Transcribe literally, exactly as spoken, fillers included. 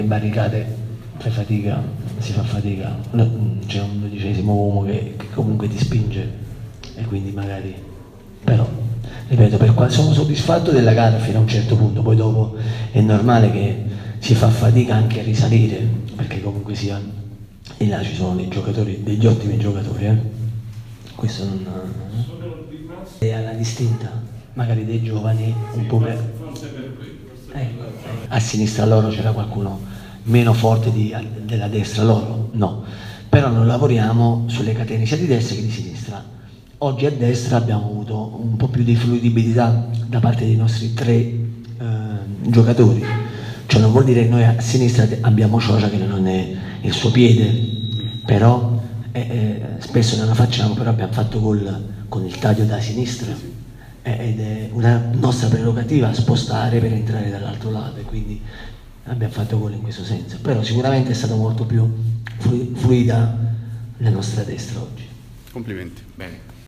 In barricate fai fatica, si fa fatica, c'è un dodicesimo uomo che, che comunque ti spinge e quindi magari, però, ripeto, per qua, sono soddisfatto della gara fino a un certo punto, poi dopo è normale che si fa fatica anche a risalire, perché comunque sia, e là ci sono dei giocatori, degli ottimi giocatori, eh? Questo non... è alla distinta, magari dei giovani un po' meno. Ecco, a sinistra loro c'era qualcuno meno forte di, della destra loro, no, però noi lavoriamo sulle catene sia di destra che di sinistra. Oggi a destra abbiamo avuto un po' più di fluidibilità da parte dei nostri tre eh, giocatori, cioè non vuol dire che noi a sinistra abbiamo Ciocia che non è il suo piede, però eh, eh, spesso non la facciamo, però abbiamo fatto gol con il taglio da sinistra ed è una nostra prerogativa spostare per entrare dall'altro lato e quindi abbiamo fatto gol in questo senso, però sicuramente è stata molto più fluida la nostra destra oggi. Complimenti. Bene.